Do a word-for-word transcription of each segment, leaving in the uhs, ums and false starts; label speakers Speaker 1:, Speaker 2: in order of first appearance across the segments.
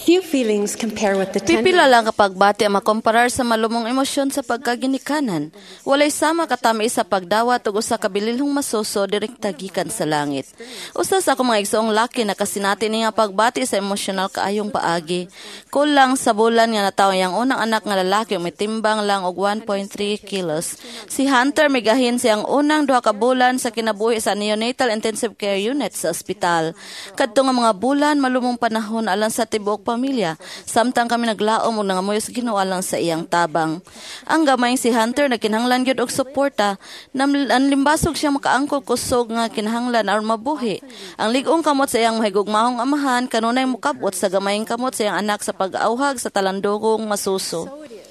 Speaker 1: Few feelings compare with the
Speaker 2: Pipila
Speaker 1: tender.
Speaker 2: lang kapag bati ang makomparar sa malumong emosyon sa pagkaginikanan. Walay sama katami sa pagdawat ug usa ka bililhong masuso direkta gikan sa langit. Usa sa akong mga igsoong laki na kasinati niya pagbati sa emosyonal kaayong paagi. Kulang sa bulan nga natawo yang unang anak nga lalaki may timbang lang og one point three kilos. Si Hunter migahin siyang unang duha ka bulan sa kinabuhi sa neonatal intensive care unit sa ospital. Kadto nga mga bulan malumong panahon alang sa tibuok pamilya, samtang kami naglaom og nangamuyo sa Ginoo alang sa iyang tabang. Ang gamayng si Hunter nagkinahanglan gyud og suporta, nanlimbasog siya makaangkog kusog nga kinahanglan aron mabuhi. Ang lig-ong kamot sa iyang mahigugmahong amahan kanunay mukabot sa gamayng kamot sa iyang anak sa pag-auhag sa talandugong masuso.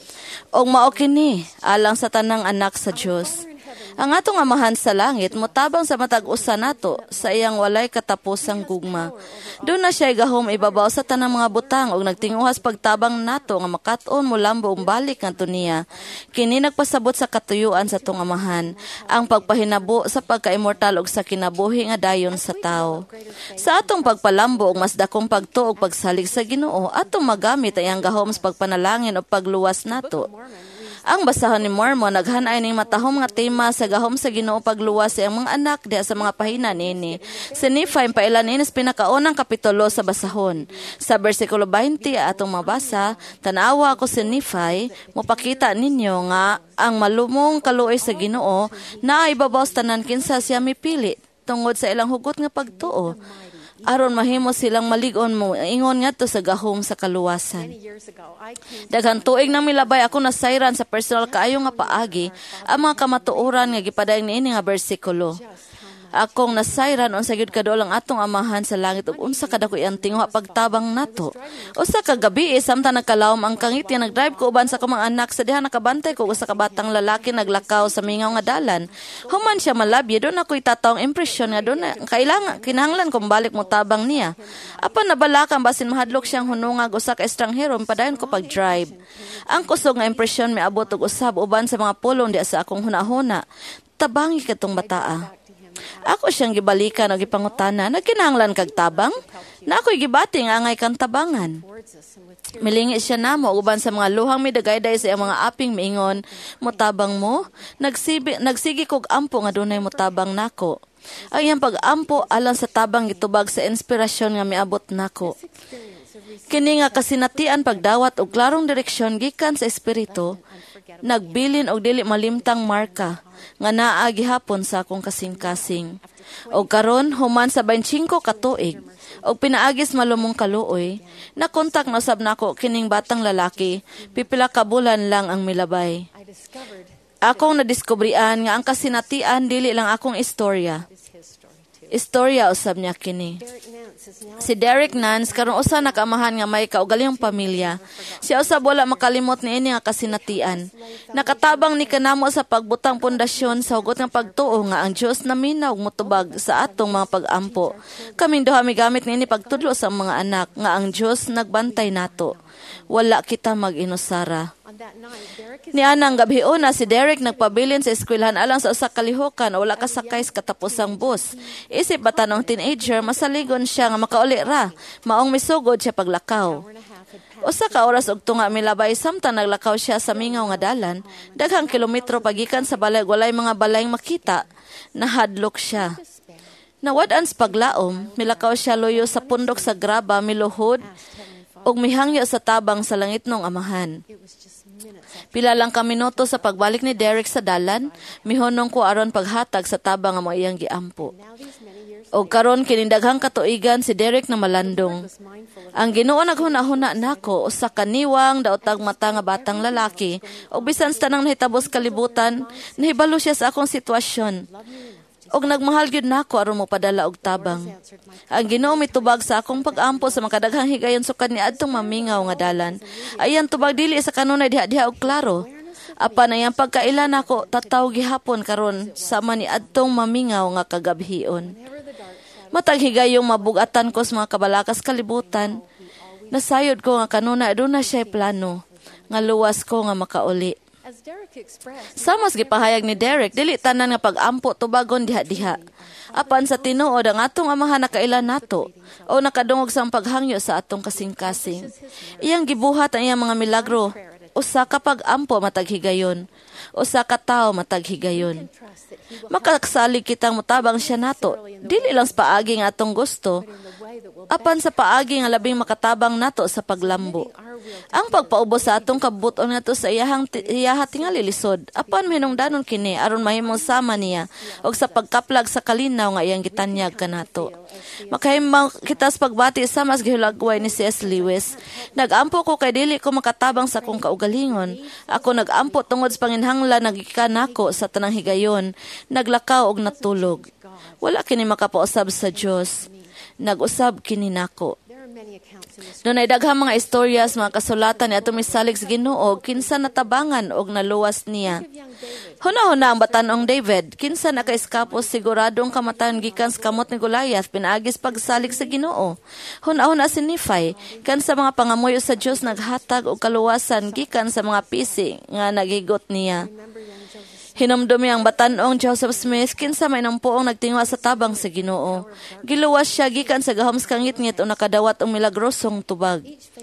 Speaker 2: Og mao kini alang sa tanang anak sa Dios. Ang atong amahan sa langit motabang sa matag usa nato sa iyang walay katapusang gugma. Doon na siya gahom ibabaw sa tanang mga butang ug nagtinguhas pagtabang nato nga makat-on mo lambo balik ngadto niya. Kini nagpasabot sa katuyuan sa tong amahan, ang pagpahinabo sa pagka-immortal ug sa kinabuhi nga dayon sa tao. Sa atong pagpalambo ug mas dakong pagtuo ug pagsalig sa Ginoo, atong magamit ang iyang gahom sa pagpanalangin ug pagluwas nato. Ang basahon ni Mormon naghanay ning matahom nga tema sa gahom sa Ginoo pagluwas sa iyang mga anak diha sa mga pahina niini. Si Nephi pailan ini sa pinakaunang kapitulo sa basahon. Sa bersikulo twenty atong mabasa, tanawa ako si Nephi, mopakita ninyo nga ang malumong kaluoy sa Ginoo na ibabaw sa tanan kinsa siya mipili tungod sa ilang hugot nga pagtuo. Aron mahimo silang malig-on mo ingon ngadto sa gahom sa kaluwasan. Daghang tuig nang milabay ako nasayran sa personal kaayo nga paagi ang mga kamatuoran nga gipadayon niini nga bersikulo. Akong nasayran unsa gyud kadol ang atong amahan sa langit ug unsa kadako iyang tinguha pagtabang nato. Usa ka gabi samtang nagkalawom ang kangiti nagdrive ko uban sa akong mga anak sa diha nakabantay ko usa ka batang lalaki naglakaw sa mingaw nga dalan. Human siya malabye doon ako itatawong impresyon nga doon kailangan kinahanglan kong balik mo tabang niya. Apan nabalakan basin mahadlok siyang hunungag usa ka estranghero padayon ko pag-drive. Ang kusog nga impresyon miabot og usab uban sa mga pulong diha sa akong hunahuna. Tabangi katong bataa. Ako siyang gibalikan o gipangutana, nagkinahanglan kag tabang? Na ako'y gibati nga angay kang tabangan. Milingi siya namo uban sa mga luhang midagayday sa iyang mga aping miingon, mutabang mo? Nagsibi, nagsigi kog ampo nga dunay mutabang nako. Ang iyang pag-ampo alang sa tabang gitubag sa inspirasyon nga miabot nako. Kini nga kasinatian pagdawat og klarong direksyon gikan sa espiritu, nagbilin og dili malimtang marka nga naa gihapon sa akong kasing-kasing. Og karon human sa twenty-five ka tuig og pinaagis malumong kaluoy, nakontak na usab nako kining batang lalaki, pipila ka bulan lang ang milabay. Akong nadiskubrian nga ang kasinatian dili lang akong istorya. Istorya usab niya kini. Si Derek Nance karon usa nakaamahan nga may kaugalingong pamilya. Siya usab wala makalimot niini nga kasinatian. Nakatabang ni kanamo sa pagbutang pundasyon sa hugot nga pagtuo nga ang Dios naminaw og motubag sa atong mga pag-ampo. Kaming duha migamit niini pagtudlo sa mga anak nga ang Dios nagbantay nato. Wala kita mag-inusara. Nianang gabiuna si Derek nagpabilin sa eskwelahan alang sa usa ka lihokan o wala kasakay sa katapusang bus. Isip ba tanong teenager, masaligon siya nga makauli ra. Maong misugod siya paglakaw. Usa ka oras og tunga milabay samtang naglakaw siya sa mingaw nga dalan, daghang kilometro pagikan sa balay walay mga balayng makita, nahadlok siya. Nawad-an sa paglaom, milakaw siya loyo sa pundok sa graba miluhod og mihangyo sa tabang sa langitnong amahan. Pila lang ka minuto sa pagbalik ni Derek sa dalan, mihunong ko aron paghatag sa tabang nga mo iyang giampo. O karon kinindaghang katuigan si Derek na malandong. Ang Ginoo naghuna-huna nako usa ka niwang daotag mata nga batang lalaki og bisan sa tanang nahitabos kalibutan, nahibalo siya sa akong sitwasyon. Og nagmahal gyud nako aron mo padala og tabang. Ang Ginoo mitubag sa akong pag-ampo sa makadaghang higayon sukad ni adtong mamingaw nga dalan. Ayan tubag dili sa kanunay diha-diha og klaro. Apan ayang pagkaila nako tataw gihapon karon sama ni adtong mamingaw nga kagabhion. Matag higayong mabugatan ko sa mga kabalakas kalibutan. Nasayod ko nga kanunay aduna siya plano nga luwas ko nga makauli. Sa mas gipahayag ni Derek, dili tanan nga pag-ampo tubagon diha-diha. Apan sa tinuod ang atong amahan nakailan nato o nakadungog sa paghangyo sa atong kasing-kasing. Iyang gibuhat ang iyang mga milagro. Usa ka pag-ampo matag higayon. Usa ka tawo matag higayon. Makaksalig kitang mutabang siya nato. Dili lang sa paagi nga atong gusto, apan sa paagi nga labing makatabang nato sa paglambo. Ang pagpaubos sa atong kabuton nato sa iyahang iyaha tingali lisod, apan hinungdanon kini aron mahimong sama niya og sa pagkaplag sa kalinaw nga iyang gitanyag kanato. Makahimaw kita sa pagbati sa mas gihulagway ni C S Lewis. Nagampo ko kay dili ko makatabang sa akong kaugalingon. Ako nagampo tungod sa panginhanglan nagikan nako sa tanang higayon, naglakaw og natulog. Wala kini makapausab sa Dios. Nag-usab kini nako. Doon ay daghang mga istoryas, mga kasulatan ni atong misalig sa Ginoo, kinsa natabangan og naluwas niya. Huna-huna ang batanong David, kinsa nakaiskapos siguradong kamatayon gikan sa kamot ni Goliath, pinaagis pagsalig sa Ginoo. Huna-huna si Nephi, kan sa mga pangamuyo sa Dios naghatag og kaluwasan gikan sa mga pisi nga nagigot niya. Hinumdumi ang batanong Joseph Smith kinsa may nampuong nagtingwa sa tabang sa Ginoo. Giluwas siya gikan sa gahom sa kangit-ngit o nakadawat og milagrosong tubag.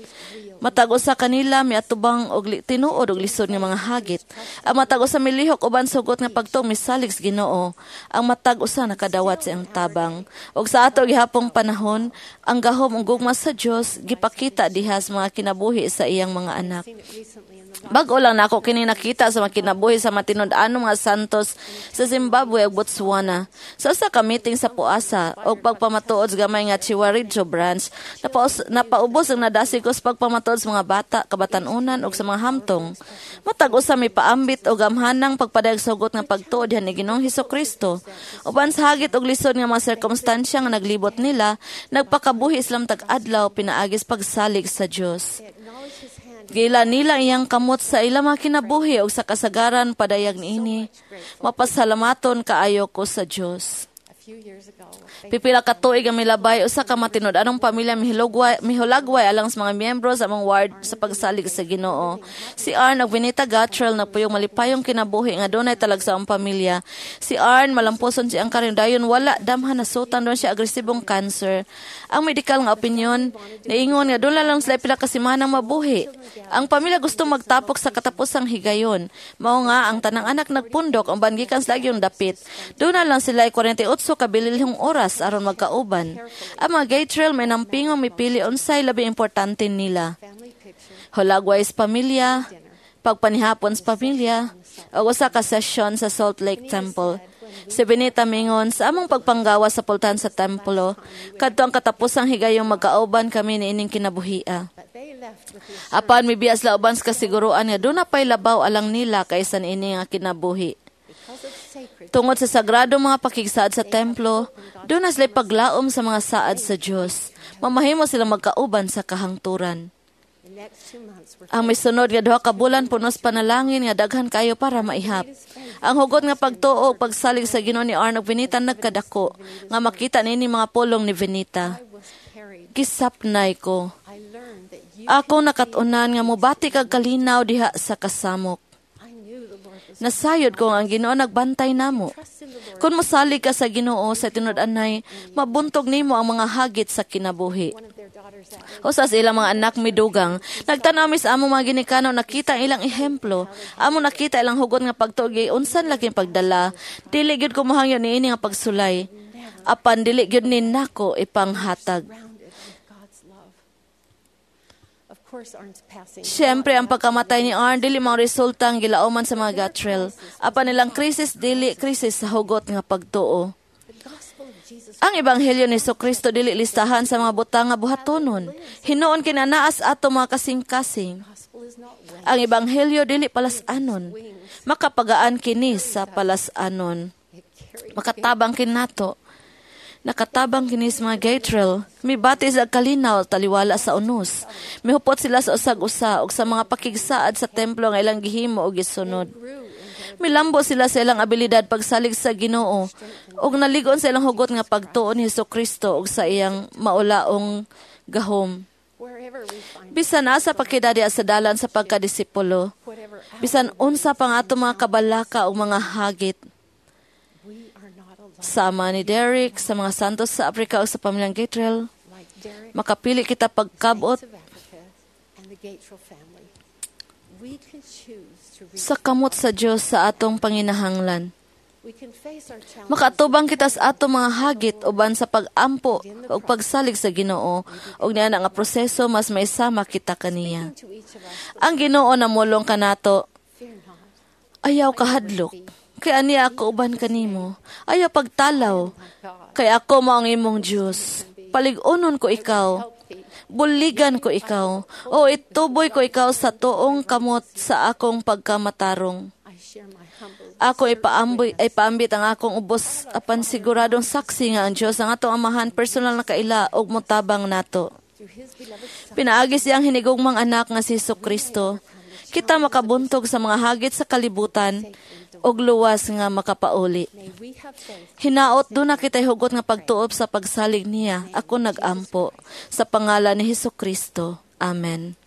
Speaker 2: Matag usa kanila miatubang og tinuod og lisod nga mga hagit. Ang matag usa milihok uban sugot nga pagtuong misalig sa Ginoo. Ang matag usa nakadawat sa iyang tabang. Og sa ato gihapong panahon, ang gahom ug gugma sa Dios gipakita diha sa mga kinabuhi sa iyang mga anak. Bago lang nako kini nakita sa mga kinabuhi sa matinud-anong mga santos sa Zimbabwe ug Botswana. Sa usa ka meeting sa Puasa og pagpamatuod sa gamay nga Chiwaridjo branch, napaus, napaubos ang nadasig ko sa pagpamatuod sa mga bata, kabatan-unan ug sa mga hamtong. Matag usa may paambit og gamhanang pagpadayag sugot nga pagtuod diha ni Ginoong Hesukristo. Uban sa hagit og lisod nga mga sirkumstansya nga naglibot nila, nagpakabuhi islam tag-adlaw pinaagis pagsalig sa Dios. Gila nila iyang kamot sa ilang mga kinabuhi o sa kasagaran padayag niini. Mapasalamaton kaayo ko sa Dios. Pipila ka tuig ang milabay usa ka matinud-anong pamilya mihulagway mihulagway alang sa mga miyembro sa among ward sa pagsalig sa Ginoo. Si Arn ug Benita Gattrell nagpuyong malipayong kinabuhi nga dunay talagsaong pamilya. Si Arn malampuson siya ang karindayon wala damhan nasutan doon siya agresibong cancer. Ang medikal nga opinyon niingon nga doon lang sila pila ka semanang mabuhi. Ang pamilya gusto magtapok sa katapusang higayon. Mao nga ang tanang anak nagpundok ang bangikan sa lagyong dapit. Doon lang sila ay forty-eight kabililhong oras aron magkauban. Ang mga Gattrell may nampingong mipili unsay labi importante nila. Hulagway sa pamilya, pagpanihapon sa pamilya, o usa ka session sa Salt Lake Temple. Si Benita mingon sa among pagpanggawa sa pultan sa templo, kadto ang katapusang higayong magkauban kami niining kinabuhia. Apan mibiyas lauban sa kasiguruan nga doon na pay labaw alang nila kaysa niining nga kinabuhi. Tungod sa sagrado mga pakigsaad sa templo, doon na sila paglaom sa mga saad sa Diyos. Mamahimo sila magkauban sa kahangturan. Ang may sunod nga duha ka bulan punos panalangin nga daghan kayo para maihap. Ang hugot nga pagtuo pagsalig sa Ginoo ni Arn ug Benita nagkadako nga makita nini mga pulong ni Benita. Gisapnay ko. Ako nakatunan nga mobati kag kalinaw diha sa kasamok. Nasayod ko ang Ginoo nagbantay namo. Kung mosalig ka sa Ginoo sa tinud-anay, mabuntog nimo ang mga hagit sa kinabuhi. Usa sa ilang mga anak midugang, nagtanaw mi sa among mga ginikanon nakita ang ilang ehemplo. Amo nakita ilang hugot nga pagtugi unsan laging pagdala. Dili gyud ko mohangyo niini nga pagsulay. Apan dili gyud ni nako ipanghatag. Siyempre, ang pagkamatay ni Arn, dili mga resulta ang gilauman sa mga Gattrell. Apan nilang krisis, dili krisis sa hugot nga pagtuo. Ang Ebanghelyo ni Jesucristo dili listahan sa mga butang nga buhatonon. Hinuon kinanaas ato mga kasing-kasing. Ang Ebanghelyo dili palasanon. Makapagaan kini sa palasanon. Makatabang kinato. Nakatabang kinis mga Gattrell. Mibati sa kalinaw taliwala sa unos. Mihupot sila sa usag-usa ug sa mga pakigsaad sa templo nga ilang gihimo ug gisunod. Milambo sila sa ilang abilidad pagsalig sa Ginoo ug naligon sa ilang hugot nga pagtuo ni Hesukristo ug sa iyang maulaong gahom.
Speaker 1: wherever we find
Speaker 2: Bisan asa pakidadi sa dalan sa pagkadisipulo,
Speaker 1: whatever
Speaker 2: bisan unsa pang ato mga kabalaka o mga hagit,
Speaker 1: we are not alone.
Speaker 2: sama ni Derek, sa mga santos sa Africa o sa pamilyang Gatrell,
Speaker 1: Like Derek,
Speaker 2: makapili kita pagkabot
Speaker 1: Saints of Africa, and the Gatrell family, we can choose to reach.
Speaker 2: sa kamot sa Dios sa atong panginahanglan.
Speaker 1: We can face our challenges.
Speaker 2: Makatubang kita sa atong mga hagit uban sa pag-ampo o pagsalig sa Ginoo ug niya nga proseso mas maisama kita kaniya.
Speaker 1: To each of us,
Speaker 2: Ang Ginoo namulong kanato,
Speaker 1: fear not.
Speaker 2: ayaw kahadlok. Kay ani ako uban kanimo. Ayaw pagtalaw.
Speaker 1: My God,
Speaker 2: Kay ako mao ang imong Dios. Palig-unon ko ikaw.
Speaker 1: help thee.
Speaker 2: Buligan ko ikaw. O ituboy ko ikaw sa tuong kamot sa akong pagkamatarong.
Speaker 1: I share my humble.
Speaker 2: Ako ipaamboy ay paambit ang akong ubos apan siguradong saksi nga ang Dios ang atong amahan personal na kaila ug motabang nato.
Speaker 1: Through his beloved Son,
Speaker 2: Pinaagi siyang hinigugmang anak nga si Jesucristo. Kita makabuntog sa mga hagit sa kalibutan ug luwas nga makapauli.
Speaker 1: may we have faith.
Speaker 2: Hinaot do na kita'y hugot nga pagtuop sa pagsalig niya. Ako nag-ampo sa pangalan ni Jesucristo. Amen.